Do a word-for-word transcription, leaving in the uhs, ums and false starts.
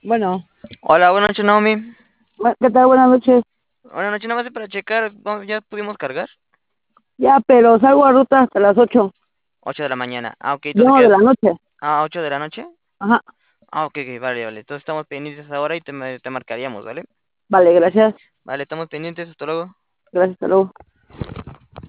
Bueno, Hola, buenas noches, Naomi. bu- ¿qué tal? Buenas noches. Buenas noches, nada más para checar, vamos, ¿ya pudimos cargar? Ya, pero salgo a ruta hasta las ocho. Ocho de la mañana. Ah, ok, entonces No, de quedas. la noche. Ah, ocho de la noche. Ajá. Ah, ok, ok, vale, vale. Entonces estamos pendientes ahora y te, ma- te marcaríamos, ¿vale? Vale, gracias. Vale, estamos pendientes, hasta luego. Gracias, hasta luego.